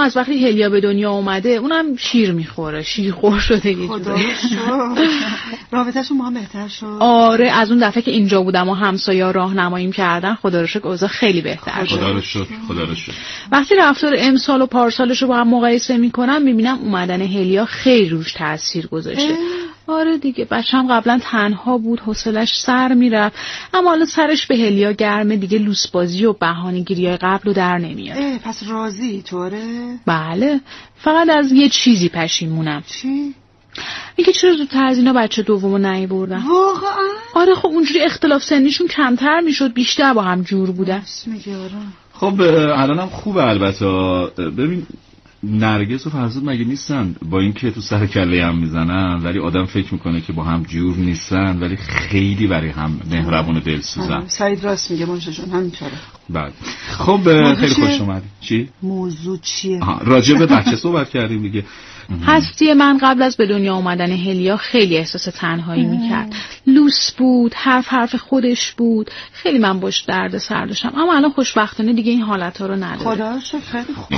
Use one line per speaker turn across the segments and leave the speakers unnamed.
از وقتی هلیا به دنیا اومده اونم شیر میخوره، شیرخوار شده یه جوری.
رابطه‌شون با هم بهتر شد.
آره از اون دفعه که اینجا بودم و همسایه‌ها راهنماییم کردن خدا رو شکر اوضاع خیلی بهتر شد.
خدا رو شکر.
وقتی رفتار امسال و پارسالش رو با هم مقایسه میکنم میبینم اومدن هلیا خیلی روش تاثیر گذاشته. آره دیگه بچه‌م قبلا تنها بود، حوصله‌اش سر میرفت، اما حالا سرش به هلیا گرمه دیگه، لوسبازی و بهانه‌گیری‌های قبل رو در نمیاد.
پس راضی طوره؟
بله، فقط از یه چیزی پشیمونم.
چی؟
اینکه چرا زودتر از اینا بچه دومو نیاوردن.
واقعا؟
آره خب اونجوری اختلاف سنیشون کمتر میشد، بیشتر با هم جور بودن.
خب الانم خوبه. البته ببین نرگس و فرزاد مگه نیستن با اینکه تو سر کله هم میزنن ولی آدم فکر میکنه که با هم جور نیستن ولی خیلی برای هم مهربون و دلسوزن.
سعید راست میگه ماشه جون همینطوره.
بله خب خیلی خوش اومدی. چی؟
موضوع چیه؟
راجع به بچه صحبت کردیم دیگه.
هستی من قبل از به دنیا اومدن هلیا خیلی احساس تنهایی میکرد. لوس بود، حرف خودش بود، خیلی من باش درد سر داشتم، اما الان خوشبختانه دیگه این حالتها رو نداره.
خدا شکر خیلی خوب.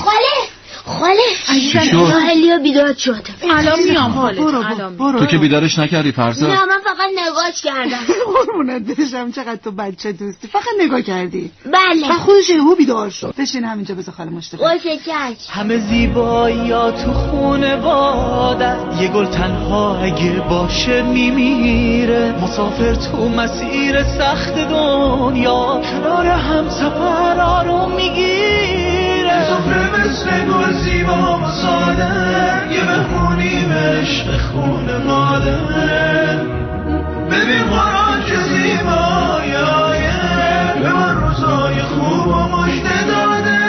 خاله هلیا بیدار شد.
الان میام حاله.
تو که بیدارش نکردی فرزاد؟
نه من فقط نگاهش کردم.
قربونت بشم چقدر تو بچه دوستی، فقط نگاه کردی؟
بله.
و خودش یهو بیدار شد. بشین همینجا بذار خاله مشتاق.
باشه چش.
همه زیبایی‌ها تو خونه بادن، یه گل تنها اگه باشه میمیره. مسافر تو مسیر سخت دنیا کنار هم سفر آروم میگیره. مسافر مثل گل زیبا و ساده، یه مهمونیم عشق خونه ماده. ببین قرآن چه زیباییه، به من روزای خوب و مژده داده.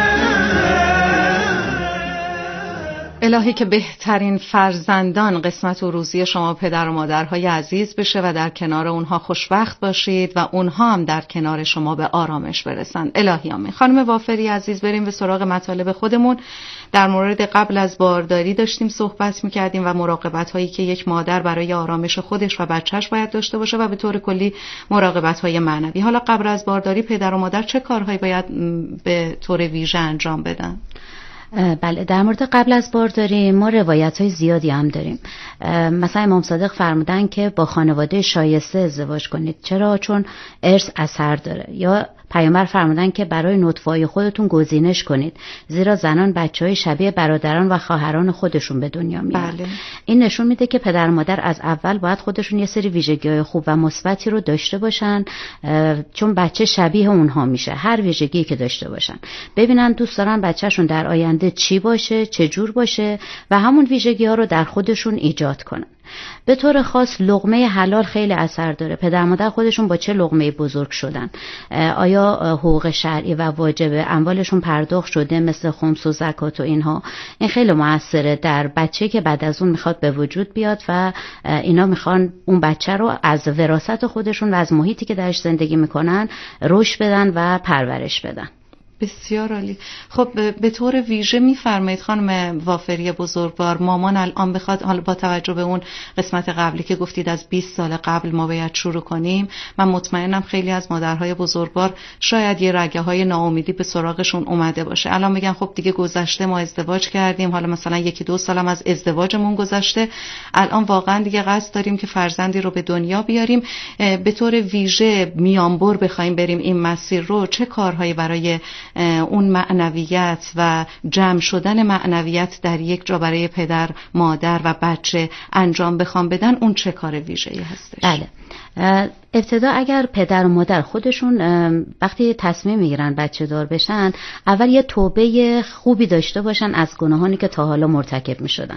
الهی که بهترین فرزندان قسمت و روزی شما پدر و مادرهای عزیز بشه و در کنار اونها خوشبخت باشید و اونها هم در کنار شما به آرامش برسن. الهی آمین. خانم وافری عزیز بریم به سراغ مطالب خودمون. در مورد قبل از بارداری داشتیم صحبت می‌کردیم و مراقبت‌هایی که یک مادر برای آرامش خودش و بچه‌ش باید داشته باشه و به طور کلی مراقبت‌های معنوی. حالا قبل از بارداری پدر و مادر چه کارهایی باید به طور ویژه انجام بدن؟
بله در مورد قبل از بارداری ما روایت‌های زیادی هم داریم. مثلا امام صادق فرمودن که با خانواده شایسته ازدواج کنید. چرا؟ چون ارث اثر داره. یا پیامبر فرمودن که برای نطفه‌های خودتون گزینش کنید، زیرا زنان بچه‌های شبیه برادران و خواهران خودشون به دنیا میارن.
بله.
این نشون میده که پدر و مادر از اول باید خودشون یه سری ویژگی‌های خوب و مثبتی رو داشته باشن، چون بچه شبیه اونها میشه. هر ویژگی که داشته باشن ببینن دوست دارن بچه‌شون در آینده چی باشه، چه جور باشه و همون ویژگی‌ها رو در خودشون ایجاد کنن. به طور خاص لقمه حلال خیلی اثر داره. پدر مادر خودشون با چه لقمه بزرگ شدن؟ آیا حقوق شرعی و واجب اموالشون پرداخت شده مثل خمس و زکات و اینها؟ این خیلی موثره در بچه که بعد از اون میخواد به وجود بیاد و اینا میخوان اون بچه رو از وراثت خودشون و از محیطی که درش زندگی میکنن رشد بدن و پرورش بدن.
بسیار عالی. خب به طور ویژه میفرمایید خانم وافری بزرگوار، مامان الان بخواد، حالا با توجه به اون قسمت قبلی که گفتید از 20 سال قبل ما باید شروع کنیم، من مطمئنم خیلی از مادرهای بزرگوار شاید یه رگه های ناامیدی به سراغشون اومده باشه. الان میگن خب دیگه گذشته، ما ازدواج کردیم، حالا مثلا 1-2 سالم از ازدواجمون گذشته، الان واقعا دیگه قصد داریم که فرزندی رو به دنیا بیاریم. به طور ویژه میانبر بخوایم بریم این مسیر رو، چه کارهایی برای اون معنویت و جمع شدن معنویت در یک جا برای پدر، مادر و بچه انجام بخوام بدن، اون چه کار ویژه‌ای هستش؟
بله، ابتدا اگر پدر و مادر خودشون وقتی تصمیم میگیرن بچه دار بشن، اول یه توبه خوبی داشته باشن از گناهانی که تا حالا مرتکب میشدن.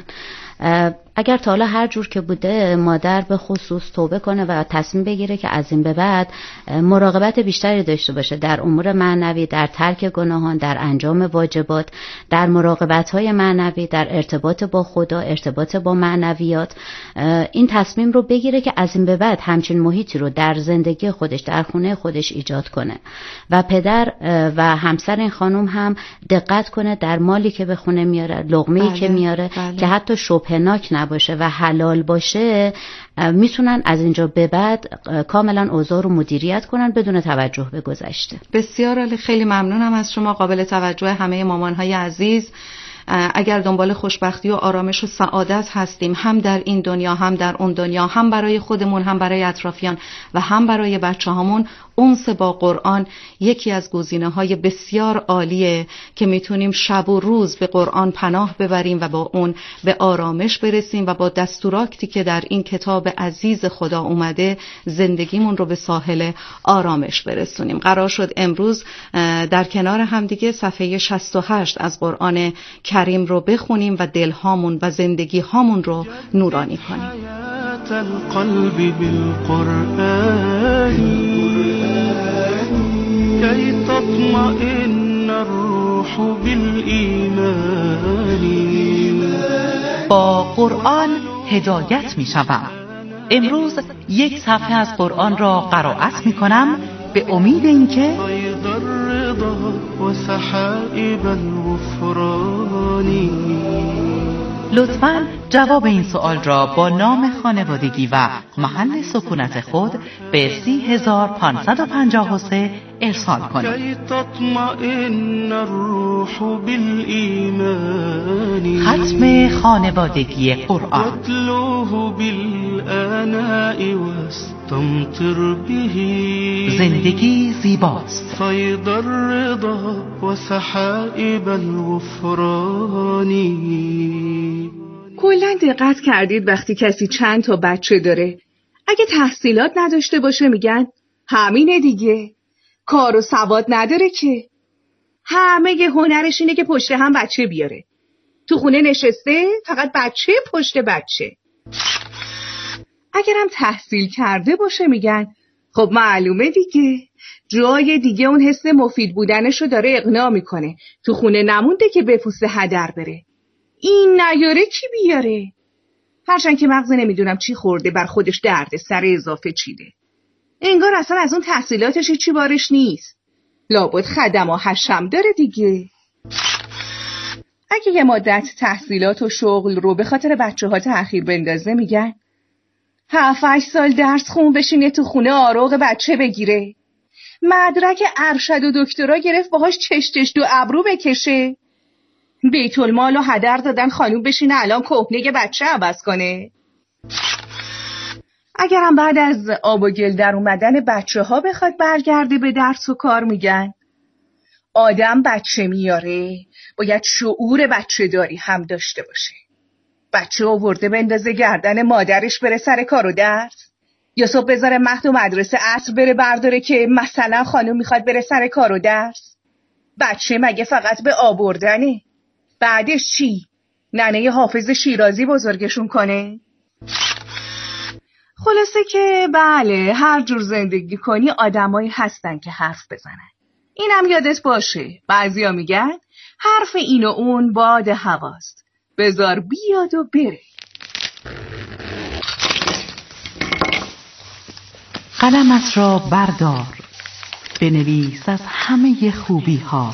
اگر تا حالا هر جور که بوده مادر به خصوص توبه کنه و تصمیم بگیره که از این به بعد مراقبت بیشتری داشته باشه در امور معنوی، در ترک گناهان، در انجام واجبات، در مراقبت‌های معنوی، در ارتباط با خدا، ارتباط با معنویات، این تصمیم رو بگیره که از این به بعد همچین محیطی رو در زندگی خودش، در خونه خودش ایجاد کنه و پدر و همسر این خانم هم دقت کنه در مالی که به خونه میاره، لقمه‌ای که میاره، که حتی شبهناک نباشه و حلال باشه، میتونن از اینجا به بعد کاملا اوضاع رو مدیریت کنن بدون توجه به گذشته.
بسیار عالی، خیلی ممنونم از شما، قابل توجه همه مامان‌های عزیز. اگر دنبال خوشبختی و آرامش و سعادت هستیم، هم در این دنیا هم در اون دنیا، هم برای خودمون هم برای اطرافیان و هم برای بچه‌هامون، انس با قرآن یکی از گزینه‌های بسیار عالیه که میتونیم شب و روز به قرآن پناه ببریم و با اون به آرامش برسیم و با دستوراتی که در این کتاب عزیز خدا اومده زندگیمون رو به ساحل آرامش برسونیم. قرار شد امروز در کنار هم دیگه صفحه 68 از قرآن کریم رو بخونیم و دلهامون و زندگی هامون رو نورانی کنیم.
القلب بالقرآن كي تطمئن الروح بالإيمان.
با قرآن هدایت می شوم. امروز یک صفحه از قرآن را قرائت می کنم به امید اینکه
فيض الرضا وسحائب الغفران.
لطفاً جواب این سوال را با نام خانوادگی و محل سکونت خود به 30553 ارسال کنید.
كي تطمئن الروح بالإيمان.
ختم خانوادگی قرآن.
واتلوه بالآناء واستمطر به.
زندگی زیباست.
فيض الرضا وسحائب الغفران.
کلاً دقت کردید وقتی کسی چند تا بچه داره اگه تحصیلات نداشته باشه میگن همینه دیگه، کار و سواد نداره که، همه هنرش اینه که پشت هم بچه بیاره، تو خونه نشسته فقط بچه پشت بچه. اگرم تحصیل کرده باشه میگن خب معلومه دیگه، جای دیگه اون حس مفید بودنشو داره اقناع میکنه، تو خونه نمونده که بپوسته هدر بره. این نیاره کی بیاره؟ هرچند که مغز نمیدونم چی خورده بر خودش درد سر اضافه چیده. انگار اصلا از اون تحصیلاتش چی بارش نیست. لابد خدم و حشم داره دیگه. اگه یه مدت تحصیلات و شغل رو به خاطر بچه ها تأخیر بندازه میگن 7-8 سال درس خون بشینه تو خونه آروغ بچه بگیره. مدرک ارشد و دکترا گرفت باهاش چش دو ابرو بکشه. بیت المال و هدر دادن خانوم بشینه الان کهنه بچه عوض کنه. اگرم بعد از آب و گل در اومدن بچه ها بخواد برگرده به درس و کار میگن آدم بچه میاره باید شعور بچه داری هم داشته باشه. بچه آورده بندازه گردن مادرش بره سر کار و درس، یا صبح بذاره مهد و مدرسه عصر بره برداره که مثلا خانوم میخواد بره سر کار و درس؟ بچه مگه فقط به آوردنه؟ بعدش چی؟ ننه حافظ شیرازی بزرگشون کنه؟ خلاصه که بله، هر جور زندگی کنی آدمایی هستن که حرف بزنن. اینم یادت باشه، بعضیا میگن حرف این و اون باد هواست، بذار بیاد و بره.
قلمت را بردار، بنویس از همه خوبی ها.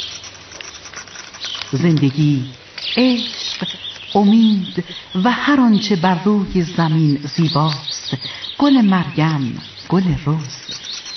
زندگی، عشق، امید و هر آنچه بر روی زمین زیباست. گل مریم، گل رز.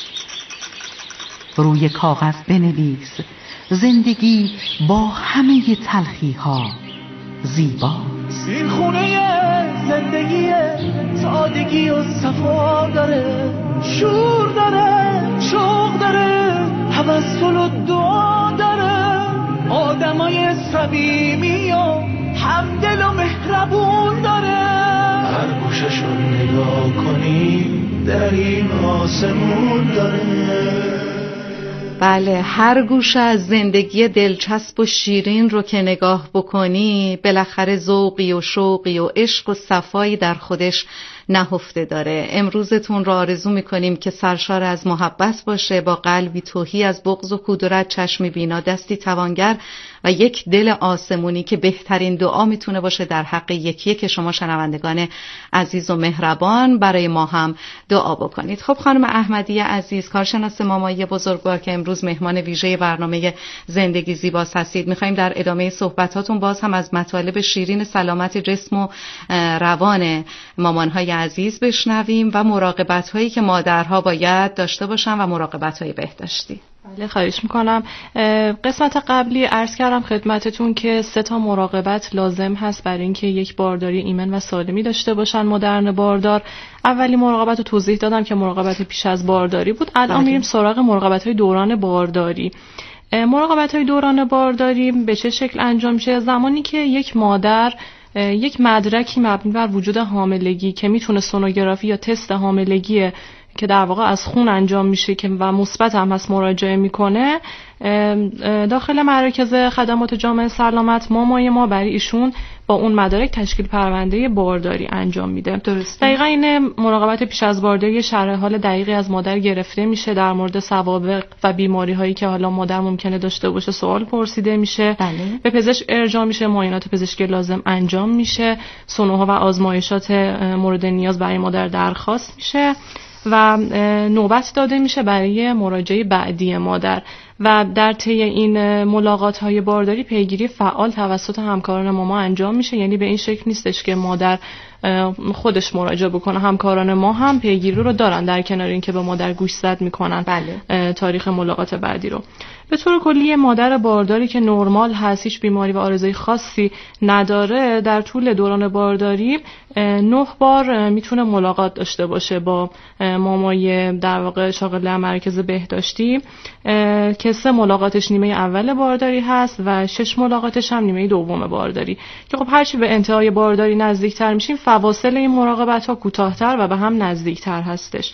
روی کاغذ بنویس زندگی با همه تلخی ها زیباست.
این خونه زندگی سادگی و صفا داره، شور داره، شوق داره، توسل و دعا داره، آدمای صمیمی و همدل و مهربون داره. هر گوششو نگاه کنی در این آسمون داره.
بله، هر گوشه از زندگی دلچسب و شیرین رو که نگاه بکنی بالاخره ذوقی و شوقی و عشق و صفایی در خودش نهفته داره. امروزتون رو آرزو میکنیم که سرشار از محبت باشه، با قلبی تهی از بغض و کدورت، چشمی بینا، دستی توانگر و یک دل آسمونی که بهترین دعا میتونه باشه در حق یکی که شما شنوندگان عزیز و مهربان برای ما هم دعا بکنید. خب خانم احمدی عزیز، کارشناس مامایی بزرگوار که امروز مهمان ویژه برنامه زندگی زیباست هستید، میخوایم در ادامه صحبتاتون باز هم از مطالب شیرین سلامت جسم و روان مامانهای عزیز بشنویم و مراقبت‌هایی که مادرها باید داشته باشن و مراقبت‌های بهداشتی.
بله خواهش میکنم. قسمت قبلی عرض کردم خدمتتون که 3 مراقبت لازم هست برای اینکه یک بارداری ایمن و سالمی داشته باشن مادران باردار. اولی مراقبت رو توضیح دادم که مراقبت پیش از بارداری بود. الان میریم سراغ مراقبت‌های دوران بارداری. مراقبت‌های دوران بارداری به چه شکل انجام میشه؟ زمانی که یک مادر یک مدرکی مبنی بر وجود حاملگی که میتونه سونوگرافی یا تست حاملگی که در واقع از خون انجام میشه که و مثبت هم هست مراجعه میکنه، داخل مراکز خدمات جامعه سلامت مامای ما برای ایشون با اون مدارک تشکیل پرونده بارداری انجام میده. دقیقاً این مراقبت پیش از بارداری شرح حال دقیقی از مادر گرفته میشه، در مورد سوابق و بیماری هایی که حالا مادر ممکنه داشته باشه سوال پرسیده میشه. به پزشک ارجاع میشه، معاینات پزشکی لازم انجام میشه، سونوها و آزمایشات مورد نیاز برای مادر درخواست میشه و نوبت داده میشه برای مراجعه بعدی مادر. و در طی این ملاقات‌های بارداری پیگیری فعال توسط همکاران ماما انجام میشه. یعنی به این شکل نیستش که مادر خودش مراجعه بکنه، همکاران ما هم پیگیری رو دارن در کنار اینکه به مادر گوشزد میکنن تاریخ ملاقات بعدی رو. به طور کلی مادر بارداری که نرمال هست، هیچ بیماری و آرزوی خاصی نداره، در طول دوران بارداری 9 بار میتونه ملاقات داشته باشه با مامای در واقع شاغل مرکز بهداشتی که 3 ملاقاتش نیمه اول بارداری هست و 6 ملاقاتش هم نیمه دوم بارداری که خب هرچی به انتهای بارداری نزدیکتر میشیم فواصل این مراقبت ها کوتاه‌تر و به هم نزدیکتر هستش.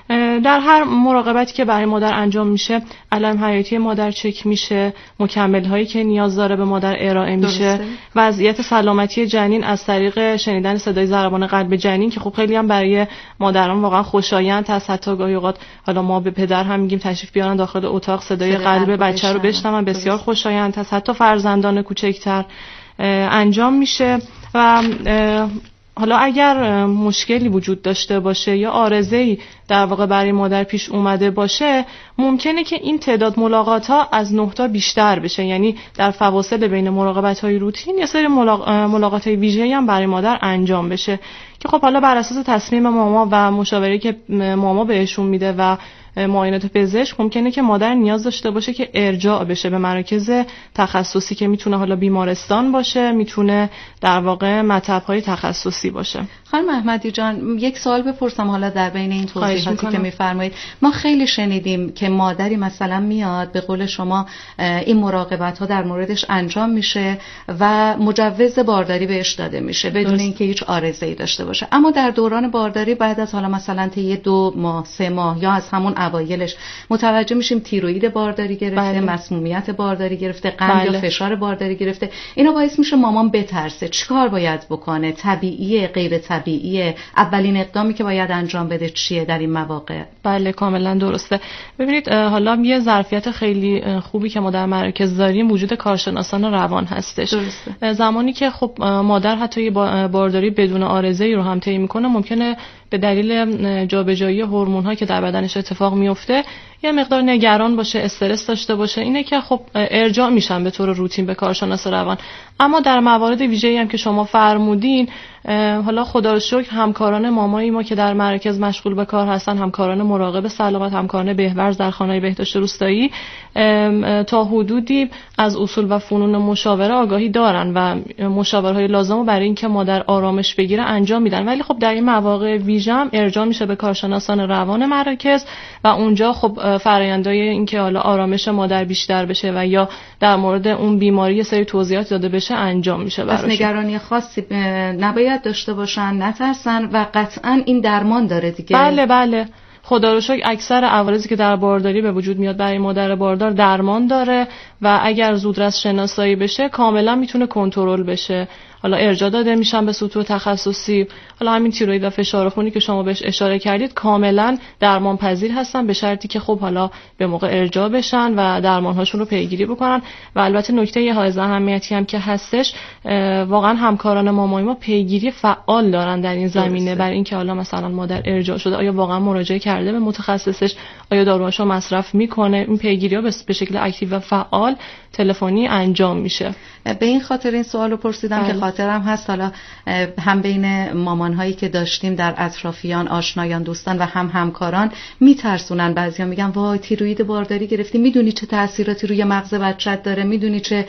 در هر مراقبتی که برای مادر انجام میشه علائم حیاتی مادر چک میشه، مکمل هایی که نیاز داره به مادر ارائه میشه، وضعیت سلامتی جنین از طریق شنیدن صدای ضربان قلب جنین که خب خیلی هم برای مادران واقعا خوشایند هست. حتی گاهی اوقات حالا ما به پدر هم میگیم تشریف بیارن داخل اتاق صدای قلب بچه رو بشنون، بسیار خوشایند هست. حتی فرزندان کوچکتر انجام میشه. و حالا اگر مشکلی وجود داشته باشه یا عارضه‌ای در واقع برای مادر پیش اومده باشه، ممکنه که این تعداد ملاقات ها از 9 تا بیشتر بشه. یعنی در فواصل بین مراقبت های روتین یه سری ملاقات های ویژه‌ای هم برای مادر انجام بشه که خب حالا بر اساس تصمیم ماما و مشاوره که ماما بهشون میده و معاینات پزشک ممکنه که مادر نیاز داشته باشه که ارجاع بشه به مراکز تخصصی که میتونه حالا بیمارستان باشه، میتونه در واقع مطب‌های تخصصی باشه.
خانم احمدی جان، یک سوال بپرسم حالا در بین این توضیحاتی که میفرمایید. ما خیلی شنیدیم که مادری مثلا میاد به قول شما این مراقبت ها در موردش انجام میشه و مجوز بارداری بهش داده میشه بدون اینکه هیچ عارضه‌ای داشته باشه، اما در دوران بارداری بعد از حالا مثلا طی 2 ماه 3 ماه یا از همون اوایلش متوجه میشیم تیروئید بارداری گرفته، مسمومیت بارداری گرفته، قند یا فشار بارداری گرفته. اینا باعث میشه مامان بترسه. چیکار باید بکنه؟ طبیعیه، غیر طبیعیه؟ اولین اقدامی که باید انجام بده چیه در این مواقع؟
بله کاملا درسته. ببینید حالا یه ظرفیت خیلی خوبی که ما در مراکز داریم وجود کارشناسان روان هستش. درسته. زمانی که خب مادر حتی بارداری بدون عارضه‌ای رو هم طی میکنه، ممکنه به دلیل جابجایی هورمون‌ها که در بدنش اتفاق میفته یه مقدار نگران باشه، استرس داشته باشه. اینه که خب ارجاع میشن به طور روتین به کارشناس روان. اما در موارد ویژه‌ای هم که شما فرمودین، حالا خدا رو شکر همکاران مامایی ما که در مراکز مشغول به کار هستن، همکاران مراقب سلامت، همکاران بهورز در خانه‌های بهداشت روستایی تا حدودی از اصول و فنون مشاوره آگاهی دارن و مشاورهای لازم رو برای اینکه مادر آرامش بگیره انجام میدن. ولی خب در این مواقع ویژه هم ارجاع میشه به کارشناسان روان مراکز و اونجا خب فرآیندهای اینکه حالا آرامش مادر بیشتر بشه و یا در مورد اون بیماری یه سری توضیحات داده بشه انجام میشه براشون.
پس نگرانی خاصی نباید داشته باشن، نترسن و قطعا این درمان داره دیگه.
بله خدا رو شکر اکثر عوارضی که در بارداری به وجود میاد برای مادر باردار درمان داره و اگر زودرس شناسایی بشه کاملا میتونه کنترل بشه. حالا ارجاع داده میشن به سطوح تخصصی. حالا همین تیروئید و فشار خونی که شما بهش اشاره کردید کاملا درمان پذیر هستن به شرطی که خب حالا به موقع ارجاع بشن و درمانهاشون رو پیگیری بکنن. و البته نکته حائز اهمیتی هم که هستش، واقعا همکاران مامای ما پیگیری فعال دارن در این زمینه برای اینکه حالا مثلا مادر ارجاع شده آیا واقعا مراجعه کرده به متخصصش، آیا داروهاشو مصرف میکنه. این پیگیری‌ها به شکل اکتیو و فعال تلفنی انجام میشه.
به این خاطر این سوالو پرسیدم که خاطرم هست حالا هم بین مامان‌هایی که داشتیم در اطرافیان، آشنایان، دوستان و هم همکاران میترسونن. بعضیا میگن وای تیروئید بارداری گرفتی، میدونی چه تأثیراتی روی مغز بچت داره، میدونی چه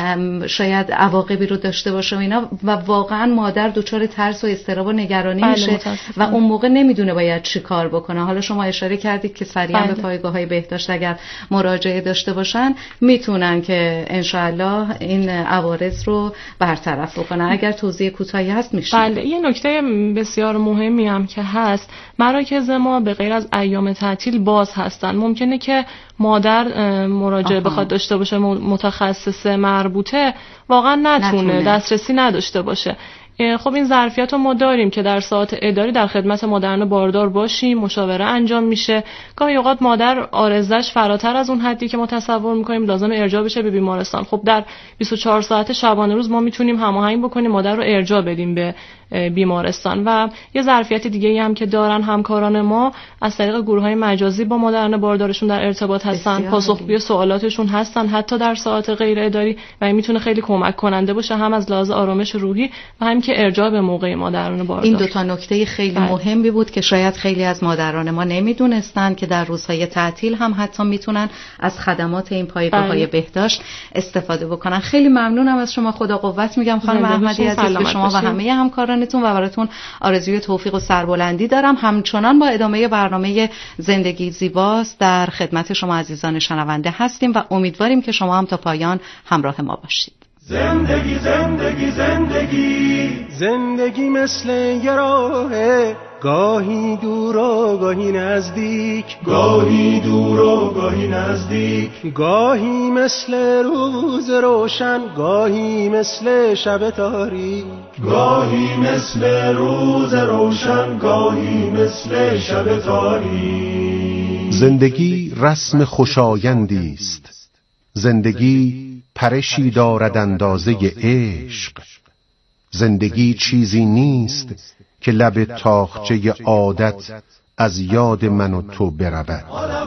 شاید عواقبی رو داشته باشه و اینا، و واقعا مادر دچار ترس و اضطراب و نگرانی میشه و اون موقع نمیدونه باید چی کار بکنه. حالا شما اشاره کردید که سریعا به پایگاه‌های بهداشت اگر مراجعه داشته باشن میتونن که انشاءالله این عوارض رو برطرف بکنن. اگر توضیح کوتاهی هست میشه.
بله، یه نکته بسیار مهمی هم که هست، مراکز ما به غیر از ایام تعطیل باز هستن. ممکنه که مادر مراجعه بخواد داشته باشه، متخصص مربوطه واقعا نتونه، دسترسی نداشته باشه. خب این ظرفیت رو ما داریم که در ساعات اداری در خدمت مادران باردار باشیم، مشاوره انجام میشه. گاهی اوقات مادر عارضه‌اش فراتر از اون حدی که ما تصور میکنیم لازم ارجاع بشه به بیمارستان. خب در 24 ساعت شبانه روز ما میتونیم هماهنگ بکنیم مادر رو ارجاع بدیم به بیمارستان. و یه ظرفیت دیگه‌ای هم که دارن همکاران ما، از طریق گروه‌های مجازی با مادران باردارشون در ارتباط هستن، پاسخگوی سوالاتشون هستن حتی در ساعات غیر اداری، و این میتونه خیلی کمک کننده باشه هم از لحاظ آرامش روحی و هم که ارجاع به موقع مادران باردار.
این دو تا نکته خیلی مهمی بود که شاید خیلی از مادران ما نمیدونستن که در روزهای تعطیل هم حتی میتونن از خدمات این پایگاه‌های بهداشت استفاده بکنن. خیلی ممنونم از شما، خدا قوت میگم خانم احمدی عزیز به شما و همه همکارانتون و براتون آرزوی توفیق و سربلندی دارم. همچنان با ادامه برنامه زندگی زیباست در خدمت شما عزیزان شنونده هستیم و امیدواریم که شما هم تا پایان همراه ما باشید.
زندگی زندگی زندگی زندگی مثل یه راهه، گاهی دور و گاهی نزدیک، گاهی دور و گاهی نزدیک، گاهی مثل روز روشن، گاهی مثل شب تاریک، گاهی مثل روز روشن، گاهی مثل شب تاریک.
زندگی رسم خوشایندی است، زندگی پرشی دارد اندازه عشق، زندگی چیزی نیست که لب تاخچه عادت از یاد من و تو برود.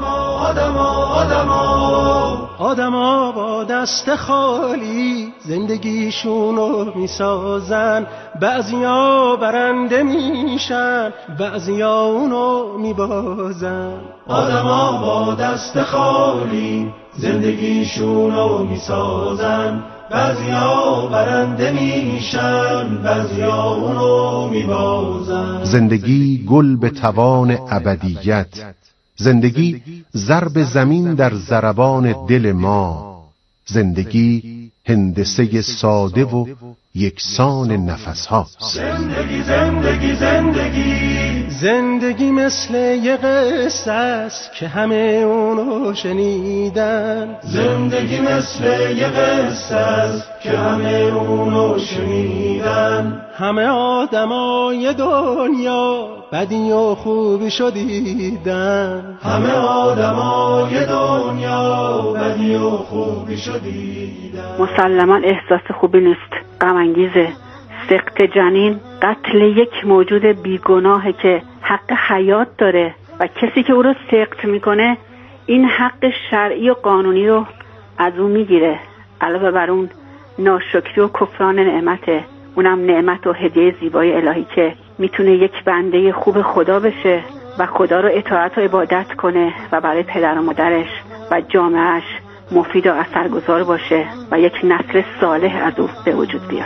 آدما با دست خالی زندگیشونو میسازن، بعضیا برنده میشن، بعضیا اونو میبازن. آدما با دست خالی زندگیشونو میسازن، بعضیا برنده میشن، بعضیا اونو میبازن.
زندگی گل به توان ابدیت، زندگی ضرب زمین در ضربان دل ما، زندگی هندسه ساده و یکسان نفس هاست.
زندگی زندگی زندگی زندگی مثل یه قصه است که همه اونو شنیدن، زندگی مثل یه قصه است که همه اونو شنیدن. همه آدمای دنیا بدی و خوبیشو دیدن، همه آدمای دنیا بدی و خوبیشو دیدن.
مسلماً احساس خوبی نیست، غم انگیزه. سقط جنین قتل یک موجود بیگناهه که حق حیات داره و کسی که او رو سقط میکنه این حق شرعی و قانونی رو از اون میگیره، علاوه بر اون ناشکری و کفران نعمته، اونم نعمت و هدیه زیبای الهی که میتونه یک بنده خوب خدا بشه و خدا رو اطاعت و عبادت کنه و برای پدر و مادرش و جامعهش مفید و اثرگذار باشه و یک نسل صالح از او به وجود بیاد.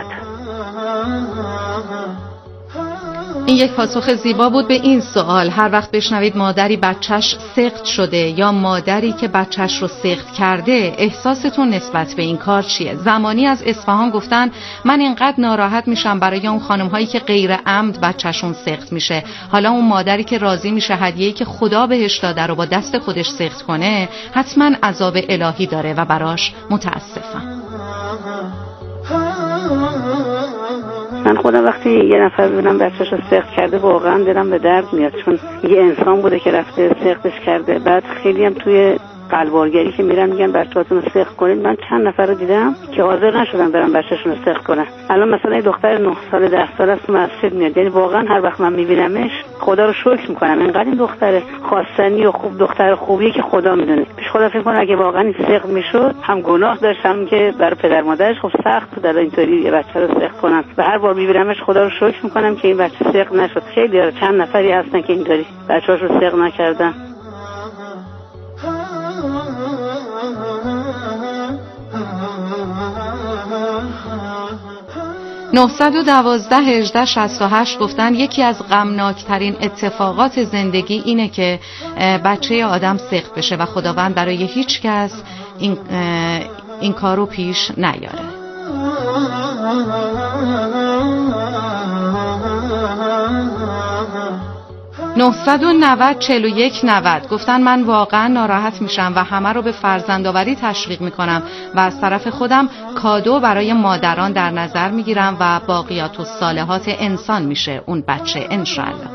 این یک پاسخ زیبا بود به این سوال. هر وقت بشنوید مادری بچهش سقط شده یا مادری که بچهش رو سقط کرده، احساستون نسبت به این کار چیه؟ زمانی از اصفهان گفتن من اینقدر ناراحت میشم برای اون خانم هایی که غیر عمد بچهشون سقط میشه. حالا اون مادری که راضی میشه هدیه‌ای که خدا بهش داده رو با دست خودش سقط کنه، حتما عذاب الهی داره و براش متاسفم.
من خودم وقتی یه نفر ببینم بچه‌ش رو سقط کرده واقعا دلم به درد میاد، چون یه انسان بوده که رفته سقطش کرده. بعد خیلی هم توی قلبالگری که میرن میگن بچه‌هاتون رو سقط کنید، من چند نفر رو دیدم که حاضر نشدن برن بچه‌شون رو سقط کنن. الان مثلا یه دختر 9 ساله 10 ساله است مسجد میاد، یعنی واقعا هر وقت من میبینمش خدا رو شکر میکنم، اینقدر این دختر خواستنی و خوب دختر خوبیه که خدا میدونه. پیش خدا فکر کنم اگه واقعا این سقط میشد هم گناه داشت، هم که برای پدر مادرش خب سخت بود اینطوری یه بچه رو سقط کنن. و هر بار میبینمش خدا رو شکر میکنم که این بچه سقط نشد. خیلی چند نفری هستن که اینطوری بچه‌هاشو سقط نکردن.
912-1868 گفتن یکی از غمناکترین اتفاقات زندگی اینه که بچه آدم سقط بشه و خداوند برای هیچ کس این کارو پیش نیاره. 990-41-90 گفتن من واقعا ناراحت میشم و همه رو به فرزندآوری تشویق میکنم و از طرف خودم کادو برای مادران در نظر میگیرم و باقیات الصالحات انسان میشه اون بچه انشالله.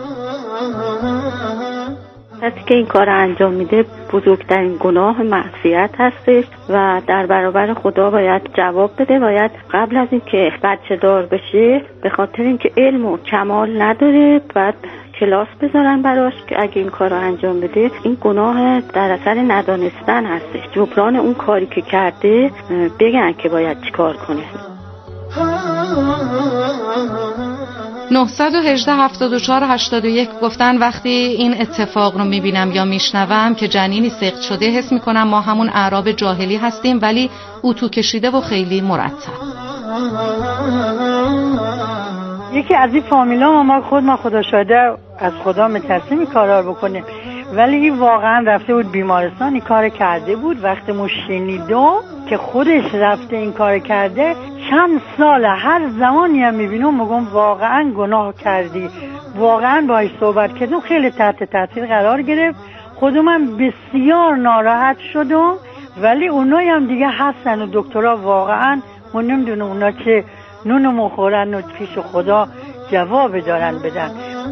کسی که این کار انجام میده بزرگترین گناه معصیت هستش و در برابر خدا باید جواب بده. باید قبل از اینکه بچه دار بشه به خاطر اینکه علم و کمال نداره بعد کلاس بذارن براش که اگه این کار رو انجام بده این گناه در اثر ندانستن هستش. جبران اون کاری که کرده بگن که باید چی کار کنه.
918-74-81 گفتن وقتی این اتفاق رو میبینم یا میشنوم که جنینی سقط شده حس میکنم ما همون اعراب جاهلی هستیم ولی اتو کشیده و خیلی مرتب.
یکی از این فامیلا ما خدا شاهده از خدا میترسیم این کارا رو بکنیم ولی این واقعا رفته بود بیمارستان این کار کرده بود. وقتی ما شنیدم که خودش رفته این کار کرده چند سال هر زمانی هم میبینم میگم واقعا گناه کردی. واقعا باهاش صحبت کردم خیلی تحت تاثیر قرار گرفت. خودم هم بسیار ناراحت شدم ولی اونایی هم دیگه هستن و دکترها واقعا من نمیدونم اونا که نون مخورن و پیش خدا جواب دارن بدن.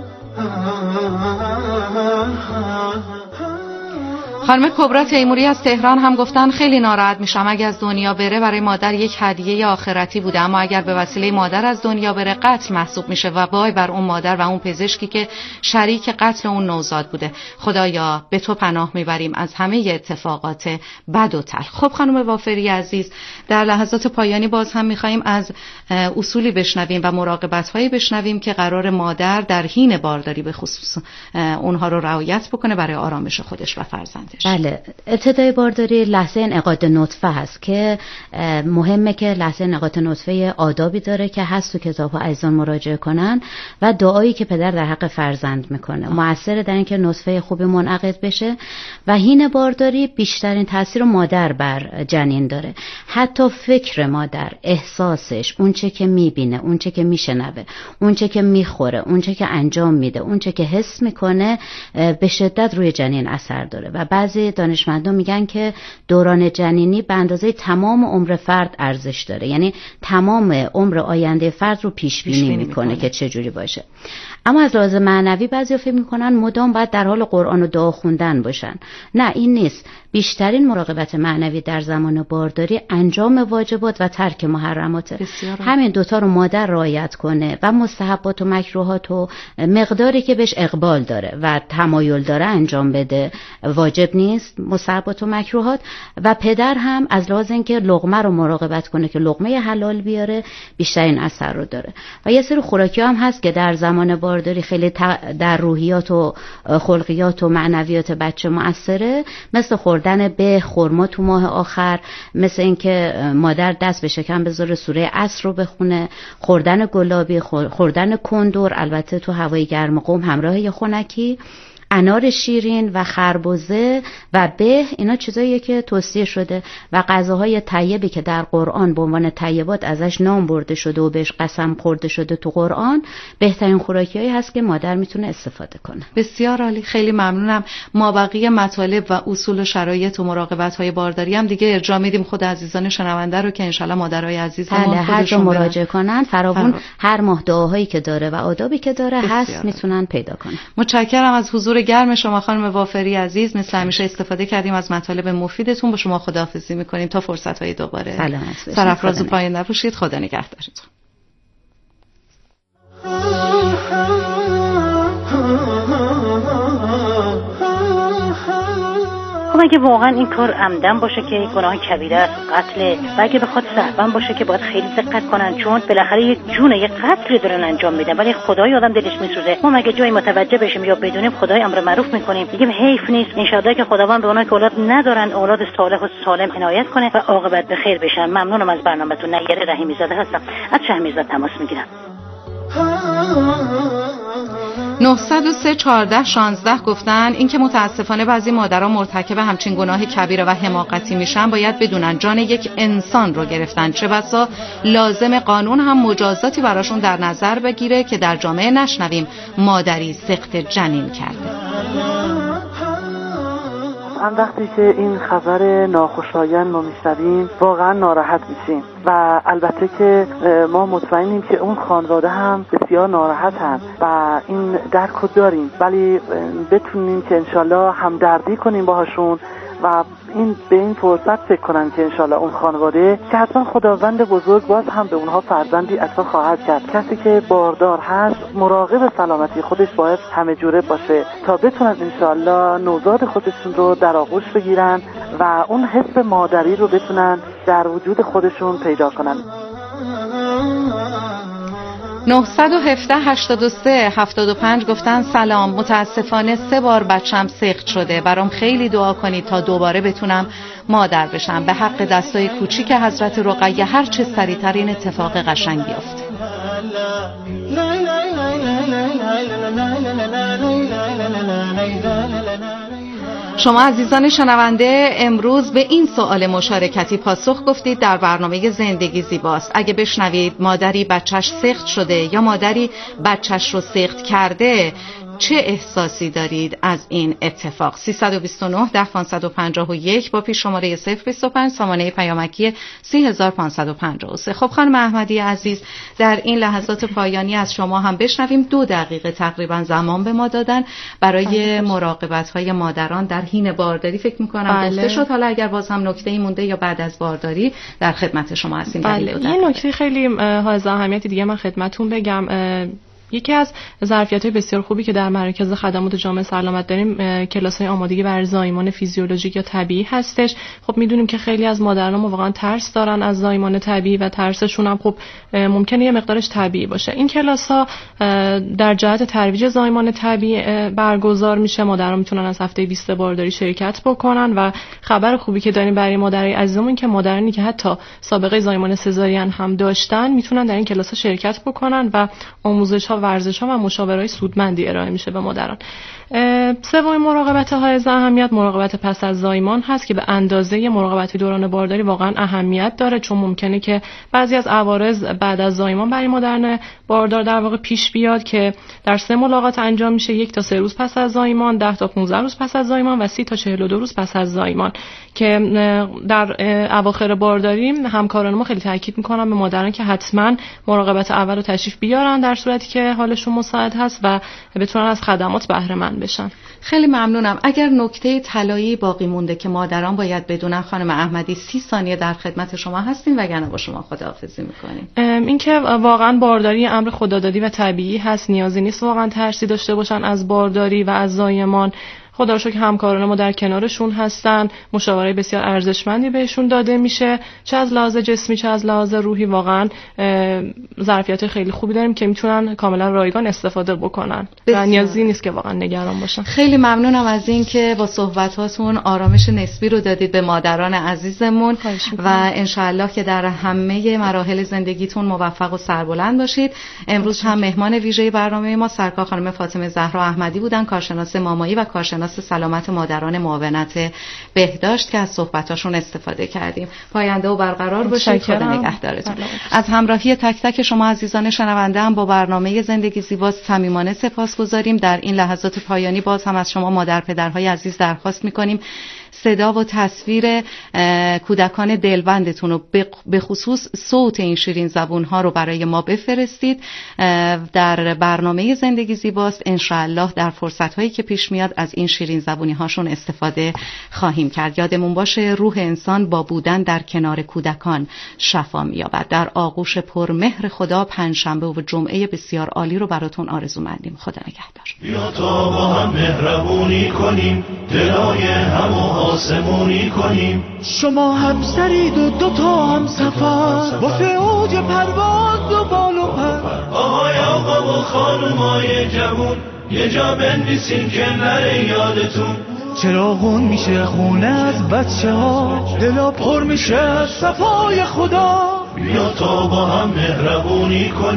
خانم کبرا تیموری از تهران هم گفتن خیلی ناراحت میشم اگه از دنیا بره برای مادر یک هدیه آخرتی بوده اما اگر به وسیله مادر از دنیا بره قتل محسوب میشه و وای بر اون مادر و اون پزشکی که شریک قتل اون نوزاد بوده. خدایا به تو پناه میبریم از همه اتفاقات بد و تلخ. خب خانم وافری عزیز در لحظات پایانی باز هم میخوایم از اصولی بشنویم و مراقبت‌هایی بشنویم که قرار مادر در حین بارداری به خصوص اونها رو رعایت بکنه برای آرامش خودش و فرزندش.
بله، ابتدای بارداری لحظه انعقاد نطفه هست که مهمه که لحظه انعقاد نطفه آدابی داره که هست تو کتاب‌ها عزیزان مراجعه کنن و دعایی که پدر در حق فرزند میکنه مؤثر در اینکه نطفه خوبی منعقد بشه و حین بارداری بیشترین تاثیر مادر بر جنین داره. حتی فکر مادر، احساسش، اونچه که میبینه، اونچه که میشنوه، اونچه که میخوره، اونچه که انجام میده، اونچه که حس میکنه به شدت روی جنین اثر داره و بعضی دانشمندان میگن که دوران جنینی به اندازه تمام عمر فرد ارزش داره، یعنی تمام عمر آینده فرد رو پیش بینی میکنه که چه جوری باشه. اما از لحاظ معنوی بعضیا فکر میکنن مدام باید در حال قرآن و دعا خوندن باشن. نه، این نیست. بیشترین مراقبت معنوی در زمان بارداری انجام واجبات و ترک محرمات. همین دوتا رو مادر رعایت کنه و مستحبات و مکروهات و مقداری که بهش اقبال داره و تمایل داره انجام بده. واجب نیست مستحبات و مکروهات. و پدر هم از لحاظ اینکه لقمه رو مراقبت کنه که لقمه حلال بیاره بیشترین اثر رو داره. و یه سری خوراکی هم هست که در زمان بارداری خیلی در روحیات و خلقیات و معنویات بچه مؤثره، مثل خوردن به خرما تو ماه آخر، مثل اینکه مادر دست به شکم بذاره سوره عصر رو بخونه، خوردن گلابی، خوردن کندور، البته تو هوای گرم قم همراه یه خنکی، انار شیرین و خربزه و به، اینا چیزاییه که توصیه شده. و غذاهای طیبی که در قرآن به عنوان طیبات ازش نام برده شده و بهش قسم خورده شده تو قرآن، بهترین خوراکیایی هست که مادر میتونه استفاده کنه.
بسیار عالی، خیلی ممنونم. ما بقیه مطالب و اصول و شرایط و مراقبت‌های بارداری هم دیگه ارجاع میدیم خود عزیزان شنونده رو که انشالله مادرای عزیزمون
هر جا مراجعه کنن فراوون هر ماه دعاهایی که داره و آدابی که داره هست میتونن پیدا کنن.
متشکرم از حضور دم گرم شما خانم وافری عزیز، مثل همیشه استفاده کردیم از مطالب مفیدتون. با شما خداحافظی میکنیم تا فرصت‌های دوباره. سرافراز و پایان نباشید. خدا نگهدارتون.
خب اگه واقعا این کار عمدن باشه که گناه کبیره است، قتله، و اگه بخواد سهوا باشه که باید خیلی دقت کنن، چون بالاخره یک جون یک قتل دارن انجام میدن. ولی خدای آدم دلش میسوزه. ما مگه جایی متوجه بشیم یا بدونیم خدای امر معروف میکنیم؟ میگیم حیف نیست. ان شاءالله که خداوند به اونایی که اولاد ندارن اولاد صالح و سالم عنایت کنه و عاقبت به خیر بشن. ممنونم از برنامه‌تون. نیره رحیمی زاده هستم از شهرمیزاد تماس میگیرم.
903 14 16 گفتن اینکه متاسفانه بعضی مادران مرتکب همچین گناه کبیره و حماقتی میشن باید بدونن جان یک انسان رو گرفتن، چه بسا لازم قانون هم مجازاتی براشون در نظر بگیره که در جامعه نشنویم مادری سقط جنین کرده.
هم وقتی که این خبر ناخوشایند ما میشنویم واقعا ناراحت میشیم و البته که ما مطمئنیم که اون خانواده هم بسیار ناراحتن و این درک رو داریم، ولی بتونیم که انشالله همدردی کنیم باهاشون و به این فرصت فکر کنن که انشالله اون خانواده که حتما خداوند بزرگ باز هم به اونها فرزندی عطا خواهد کرد. کسی که باردار هست مراقب سلامتی خودش باید همه جوره باشه تا بتونن انشالله نوزاد خودشون رو در آغوش بگیرن و اون حس مادری رو بتونن در وجود خودشون پیدا کنن.
917 83 75 گفتن سلام، متاسفانه 3 بار بچم سقط شده، برام خیلی دعا کنید تا دوباره بتونم مادر بشم. به حق دستای کوچیک حضرت رقیه هر چه سریعتر این اتفاق قشنگ بیفته. شما عزیزان شنونده امروز به این سوال مشارکتی پاسخ گفتید در برنامه زندگی زیباست. اگه بشنوید مادری بچهش سقط شده یا مادری بچهش رو سقط کرده چه احساسی دارید از این اتفاق؟ 329 10 551 با پیش شماره 025 سامانه پیامکی 3553. خب خانم احمدی عزیز، در این لحظات پایانی از شما هم بشنویم. 2 دقیقه تقریبا زمان به ما دادن برای مراقبت‌های مادران در حین بارداری. فکر می‌کنم گفته شد، حالا اگر باز هم نکته‌ای مونده یا بعد از بارداری در خدمت شما هستیم.
یه نکته خیلی حائز اهمیتی دیگه من خدمتتون بگم. یکی از ظرفیت‌های بسیار خوبی که در مرکز خدمات جامعه سلامت داریم کلاس‌های آمادگی برای زایمان فیزیولوژیک یا طبیعی هستش. خب می‌دونیم که خیلی از مادران واقعا ترس دارن از زایمان طبیعی و ترسشون هم خب ممکنه یه مقدارش طبیعی باشه. این کلاس‌ها در جهت ترویج زایمان طبیعی برگزار میشه. مادران میتونن از هفته 20 بارداری شرکت بکنن و خبر خوبی که داریم برای مادرای عزیزمون که مادرانی که حتی سابقه زایمان سزارین هم داشتن میتونن در این کلاس‌ها شرکت بکنن و آموزش‌ها، ورزش‌ها و مشاوره‌های سودمندی ارائه میشه به مادران. سومین مراقبت حائز اهمیت مراقبت پس از زایمان هست که به اندازه مراقبت دوران بارداری واقعا اهمیت داره، چون ممکنه که بعضی از عوارض بعد از زایمان برای مادران باردار در واقع پیش بیاد که در 3 ملاقات انجام میشه. 1 تا 3 روز پس از زایمان، 10 تا 15 روز پس از زایمان و 30 تا 42 روز پس از زایمان که در اواخر بارداری همکاران ما خیلی تاکید میکنن به مادران که حتما مراقبت اول رو تشریف بیارن در صورتی که حالشون مساعد هست و بتونن از خدمات بهره مند بشن.
خیلی ممنونم. اگر نکته طلایی باقی مونده که مادران باید بدونن خانم احمدی 30 ثانیه در خدمت شما هستیم وگرنه با شما خداحافظی میکنیم.
این که واقعا بارداری امر خدادادی و طبیعی هست، نیازی نیست واقعا ترسی داشته باشن از بارداری و از زایمان. خدا رو شکر همکاران ما در کنارشون هستن، مشاوره بسیار ارزشمندی بهشون داده میشه، چه از لحاظ جسمی چه از لحاظ روحی. واقعا ظرفیت خیلی خوبی داریم که میتونن کاملا رایگان استفاده بکنن و نیازی نیست که واقعا نگران باشن.
خیلی ممنونم از این که با صحبتاتون آرامش نسبی رو دادید به مادران عزیزمون و انشاءالله که در همه مراحل زندگیتون موفق و سربلند باشید. امروز هم مهمان ویژه برنامه ما سرکار خانم فاطمه زهرا احمدی بودن، کارشناس مامایی و کارشناس سلامت مادران معاونت بهداشت که از صحبتاشون استفاده کردیم. پاینده و برقرار باشید. خدا نگهدارتون. از همراهی تک تک شما عزیزان شنونده هم با برنامه زندگی زیبا صمیمانه سپاسگزاریم. در این لحظات پایانی باز هم از شما مادر پدرهای عزیز درخواست می‌کنیم صدا و تصویر کودکان دلبندتون رو به خصوص صوت این شیرین زبون ها رو برای ما بفرستید. در برنامه زندگی زیباست انشاءالله در فرصت هایی که پیش میاد از این شیرین زبونی هاشون استفاده خواهیم کرد. یادمون باشه روح انسان با بودن در کنار کودکان شفا می‌یابد. در آغوش پرمهر خدا پنجشنبه و جمعه بسیار عالی رو براتون آرزومندیم. خدا نگهدار.
بیا تا با هم مهربونی کنیم، دلای هم و آسمونی کنیم.
شما همسرید و دوتا هم سفر، واسه اوج پرواز و بال و پر.
آقای آقا و خانومای جوون، یه جا بنویسین که نره یادتون.
چراغون میشه خونه از بچه ها، دلا پر میشه از صفای خدا.
بیا تا با هم مهربونی کنیم.